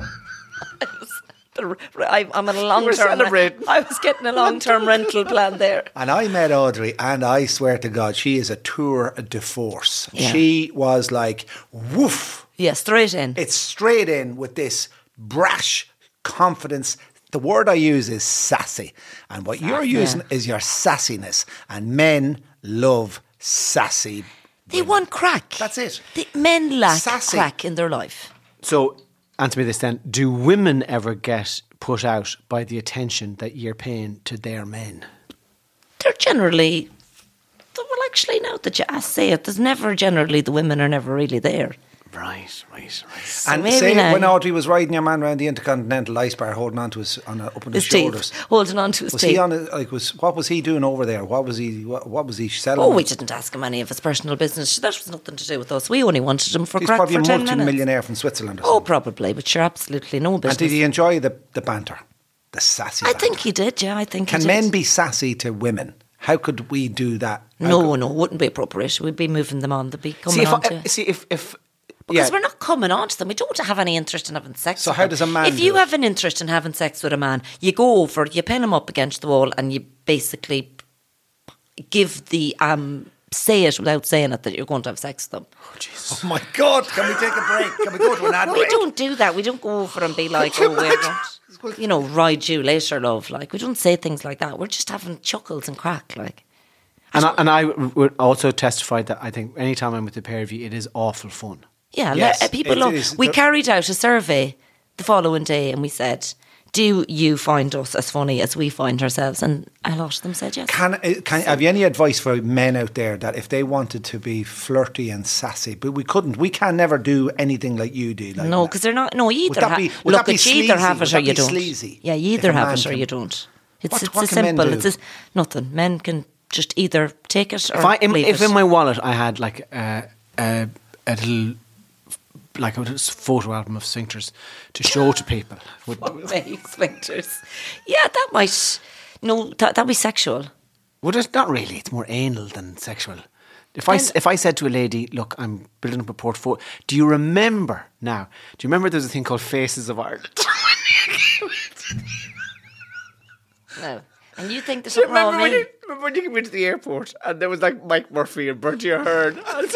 I'm on a long-term... celebrating. I was getting a long-term rental plan there. And I met Audrey, and I swear to God, she is a tour de force. Yeah. She was like, woof. Yeah, straight in. It's straight in with this brash confidence. The word I use is sassy. And what you're using is your sassiness. And men love sassy. They want crack. That's it. Men lack Sassy. crack in their life. So, answer me this then. Do women ever get put out by the attention that you're paying to their men? They're generally... Well, actually, now that you say it, there's never generally... The women are never really there. Right. And maybe say now- when Audrey was riding your man around the Intercontinental Ice Bar, holding on to his, up on his shoulders. teeth. Holding on to his Was teeth. he on it? Like, what was he doing over there? What was he selling? Oh, we didn't ask him any of his personal business. That was nothing to do with us. We only wanted him for He's crack probably for a 10 minutes. multi-millionaire from Switzerland or Oh, something. probably, but you're absolutely no business. And did he enjoy the banter? The sassy I banter? think he did, yeah, I think Can he did. men be sassy to women? How could we do that? No, it wouldn't be appropriate. We'd be moving them on. They'd be coming on to... if Because we're not coming on to them. We don't have any interest in having sex So with how them. does a man If do you it? have an interest in having sex with a man, you go over, you pin him up against the wall and you basically give the... say it without saying it that you're going to have sex with them. Oh my God! Can we take a break? Can we go to an ad We break? don't do that. We don't go over and be like, oh, we're going to, ride you later, love. Like, we don't say things like that. We're just having chuckles and crack, like. And I would also testify that I think anytime I'm with the pair of you, it is awful fun. Yeah, Yes, people it love. is. We carried out a survey the following day and we said, do you find us as funny as we find ourselves? And a lot of them said yes. Can have you any advice for men out there that if they wanted to be flirty and sassy, but we couldn't, we can never do anything like you do? Like No, that? because they're not. No, you either that have. be- would Look, that be it's you either sleazy? have Would it or that you be don't. sleazy? Yeah, you If either a have man it or can- you don't. It's What as can men simple. do? It's as nothing. Men can just either take it or leave If it. in my wallet I had like a little, like a photo album of sphincters to show to people, Fake sphincters. Yeah, that might. No, that'd be sexual. would it? Not really. It's more anal than sexual. If I said to a lady, look, I'm building up a portfolio. Do you remember now? Do you remember there's a thing called Faces of Ireland? No. And you think there's Do you something wrong remember with me? when you came into the airport and there was like Mike Murphy and Bertie Ahern? As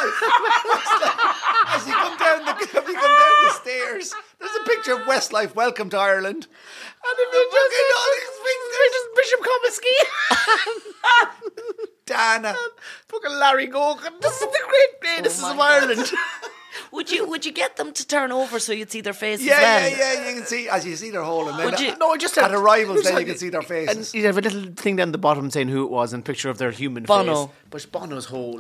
you come down the stairs, there's a picture of Westlife. Welcome to Ireland. And if you just Bishop Comiskey. Dana. Fucking Larry Gogan. This is the great places of Ireland. Would you get them to turn over so you'd see their faces? Yeah. well? You can see as you see their hole, and then Would you- No, I just at had- arrivals, just then you had- can see their faces. And you'd have a little thing down the bottom saying who it was and a picture of their human Bono. face. But Bono's hole.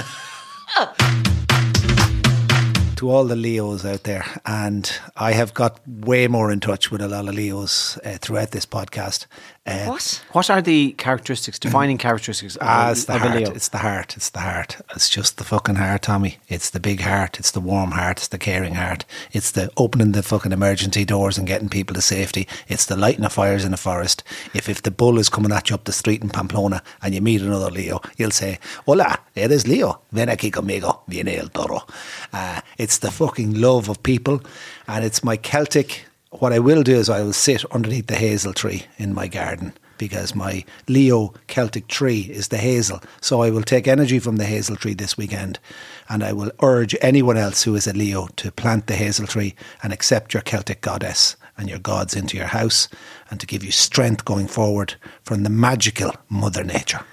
To all the Leos out there, and I have got way more in touch with a lot of Leos throughout this podcast. What are the characteristics, defining characteristics of It's the a heart. Leo? It's the heart. It's the heart. It's just the fucking heart, Tommy. It's the big heart. It's the warm heart. It's the caring heart. It's the opening the fucking emergency doors and getting people to safety. It's the lighting of fires in the forest. If the bull is coming at you up the street in Pamplona and you meet another Leo, you'll say, "Hola, eres Leo. Ven aquí conmigo. Viene el toro." It's the fucking love of people, and it's my Celtic what I will do is I will sit underneath the hazel tree in my garden, because my Leo Celtic tree is the hazel. So I will take energy from the hazel tree this weekend, and I will urge anyone else who is a Leo to plant the hazel tree and accept your Celtic goddess and your gods into your house, and to give you strength going forward from the magical Mother Nature.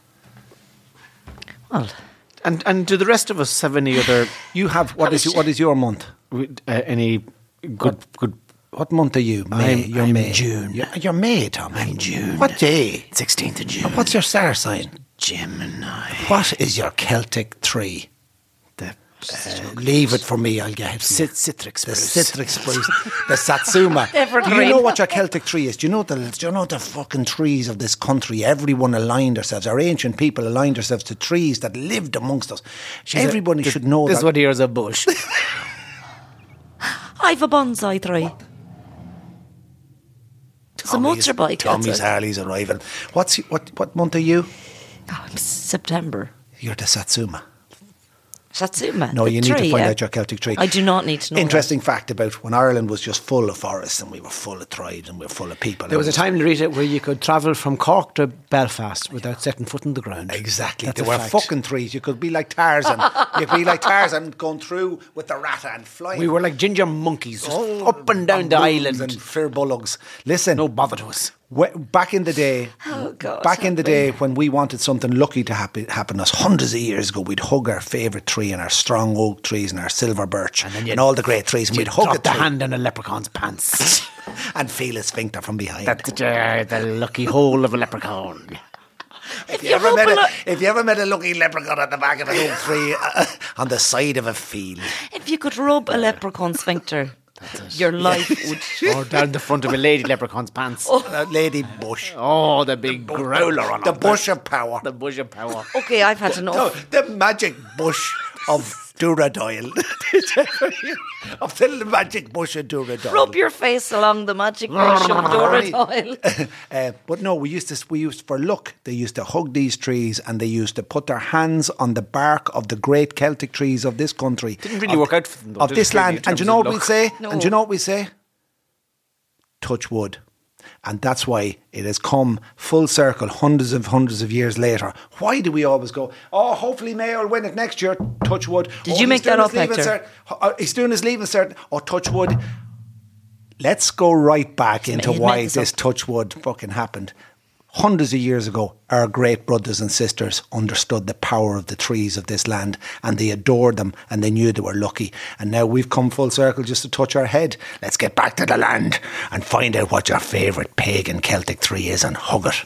Well, And do the rest of us have any other? You have what is your month? Any good? What month are you? May. You're I'm May. June. You're May, Tom. I'm June. What day? 16th of June. What's your star sign? Gemini. What is your Celtic tree? The Leave it for me. I'll get it. citrix The spruce. citrus spruce, the satsuma. Do you Evergreen. know what your Celtic tree is? Do you know the fucking trees of this country? Everyone aligned themselves. Our ancient people aligned themselves to trees that lived amongst us. Everybody should know This that. one here is a bush. I've a bonsai tree. It's a motorbike. that's Tommy's it. Harley's arriving. What month are you? Oh, it's September. You're the satsuma. Satsuma. No, the you need to tree, find yeah. out your Celtic tree. I do not need to know. Interesting fact about when Ireland was just full of forests, and we were full of tribes, and we were full of people. There was a time, Rita, where you could travel from Cork to Belfast without setting foot on the ground. Exactly. That's There a were fact. fucking trees. You could be like Tarzan. You'd be like Tarzan going through with the rata and flying. We were like ginger monkeys, just up and down the island. And fir bullocks. Listen, No bother to us. back in the day, Oh, God, back in the help me. day when we wanted something lucky to happen us hundreds of years ago, we'd hug our favourite tree and our strong oak trees and our silver birch and all the great trees, and we'd hug Drop it the hand in a leprechaun's pants. and feel his sphincter from behind. That's the lucky hole of a leprechaun. If you ever met a lucky leprechaun at the back of an oak tree on the side of a field. If you could rub a leprechaun sphincter, your life would. Or down the front of a lady leprechaun's pants. Lady Bush. Oh, the big growler on The it. bush of power. The bush of power. Okay, I've had enough. No, the magic bush of Duradoyle. Of the magic bush of Duradoyle. Rub your face along the magic bush of Duradoyle. But no, we used for luck. They used to hug these trees, and they used to put their hands on the bark of the great Celtic trees of this country. Didn't really work out for them, though, of did this it, really, land. in And do you terms know of what we luck? say? No. And do you know what we say? Touch wood. And that's why it has come full circle hundreds of years later. Why do we always go, oh, hopefully Mayo will win it next year, touch wood. Did Oh, you make he's doing that up, his leaving Hector? cert. He's doing his leaving cert. Oh, touch wood. Let's go right back into He's why made this this up. touch wood fucking happened. Hundreds of years ago, our great brothers and sisters understood the power of the trees of this land, and they adored them, and they knew they were lucky. And now we've come full circle just to touch our head. Let's get back to the land and find out what your favourite pagan Celtic tree is and hug it.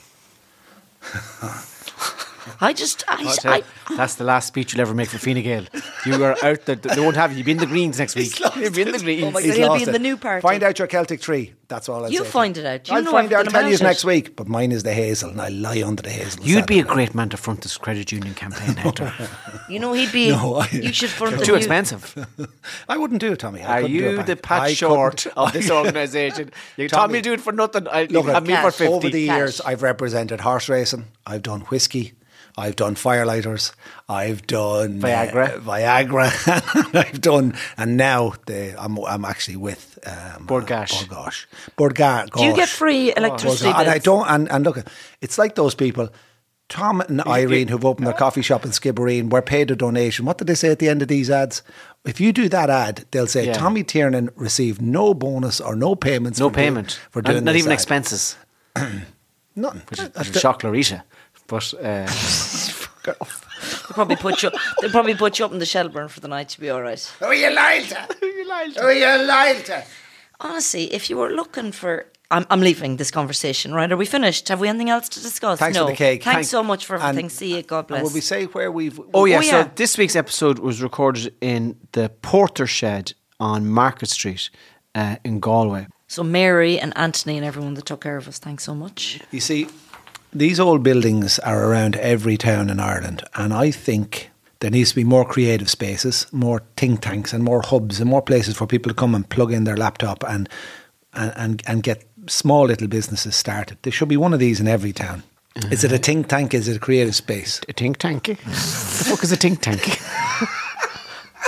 That's the last speech you'll ever make for Fine Gael. You are out there. They won't have you. You'll be in the Greens next week. You'll be in the Greens. Oh my God. He's He'll lost be in it. the new party. Find out your Celtic tree. That's all I'll say. You find it out. You I'll know find out. I'll everything tell you about next it. week. But mine is the hazel, and I lie under the hazel. You'd be a great man to front this credit union campaign, Hector. You know he'd be. No, you should front the Too new- expensive. I wouldn't do it, Tommy. I Are couldn't do it, you man. the Pat I Short couldn't. of this organisation? You Tommy, Tommy, do it for nothing. Look, Have me for cash. 50. over the Cash. years, I've represented horse racing. I've done whiskey. I've done firelighters. I've done Viagra. I've done, and now I'm actually with Bord Gáis. Bordgash. Do you get free electricity And I bills? don't. And look, it's like those people. Tom and Irene, who've opened their coffee shop in Skibbereen, were paid a donation. What did they say at the end of these ads? If you do that ad, they'll say Yeah. Tommy Tiernan received no bonus or no payments. No for doing- payment. for doing Not this even ad. expenses. Nothing. Which will shock Larita. But They'll probably put you. They'll probably put you up in the Shelburne for the night to be all right. Who are you lying to? Who are you lying to? Honestly, if you were looking for, I'm leaving this conversation. Right? Are we finished? Have we anything else to discuss? Thanks no. for the cake. Thanks so much for everything. See you. God And bless. will we say where we've... Oh yeah, Oh, yeah. so this week's episode was recorded in the Porter Shed on Market Street in Galway. So Mary and Anthony and everyone that took care of us. Thanks so much. You see, these old buildings are around every town in Ireland, and I think there needs to be more creative spaces, more think tanks and more hubs and more places for people to come and plug in their laptop and get small little businesses started. There should be one of these in every town. Is it a think tank? Is it a creative space? A think tank? The fuck is a think tank?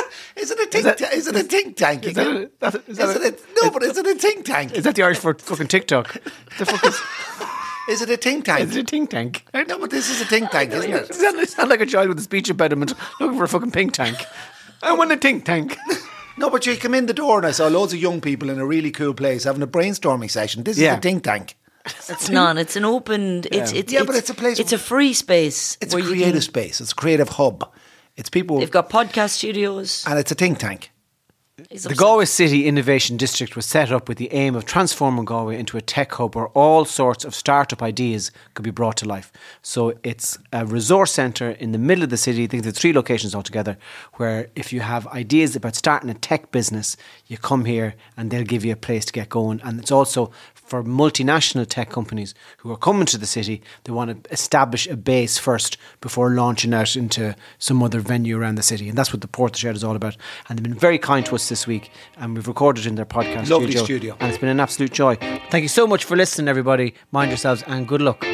Is it a think tank? Is it a think tank? But is it a think tank? Is that the Irish for fucking TikTok? The fuck is it a think tank? Is it a think tank? No, but this is a think tank, isn't it? You sound like a child with a speech impediment looking for a fucking pink tank. I want a think tank. No, but you come in the door and I saw loads of young people in a really cool place having a brainstorming session. This is a think tank. It's not. It's an open. But it's a place. It's a free space. It's a creative space. It's a creative hub. It's people. They've got podcast studios, and it's a think tank. The Galway City Innovation District was set up with the aim of transforming Galway into a tech hub where all sorts of startup ideas could be brought to life. So it's a resource centre in the middle of the city. I think there's 3 locations altogether where if you have ideas about starting a tech business, you come here and they'll give you a place to get going. And it's also for multinational tech companies who are coming to the city. They want to establish a base first before launching out into some other venue around the city. And that's what the Port Shed is all about. And they've been very kind to us this week, and we've recorded in their podcast studio, and it's been an absolute joy. Thank you so much for listening, everybody. Mind yourselves and good luck.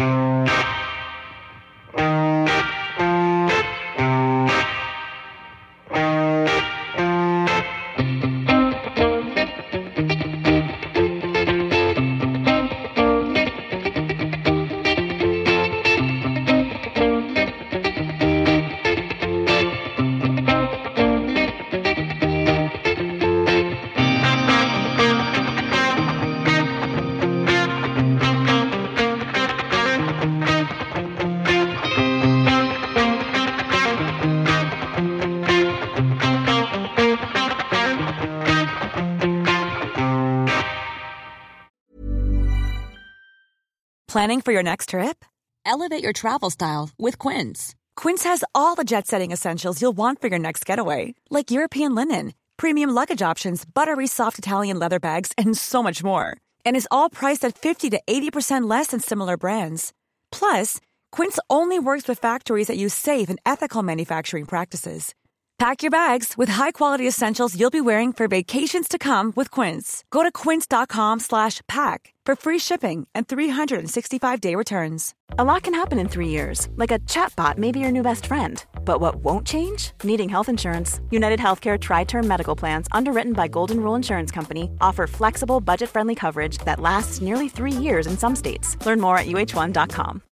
Planning for your next trip? Elevate your travel style with Quince. Quince has all the jet-setting essentials you'll want for your next getaway, like European linen, premium luggage options, buttery soft Italian leather bags, and so much more. And is all priced at 50 to 80% less than similar brands. Plus, Quince only works with factories that use safe and ethical manufacturing practices. Pack your bags with high-quality essentials you'll be wearing for vacations to come with Quince. Go to quince.com/pack for free shipping and 365-day returns. A lot can happen in 3 years, like a chatbot may be your new best friend. But what won't change? Needing health insurance. United Healthcare Tri-Term Medical Plans, underwritten by Golden Rule Insurance Company, offer flexible, budget-friendly coverage that lasts nearly 3 years in some states. Learn more at uh1.com.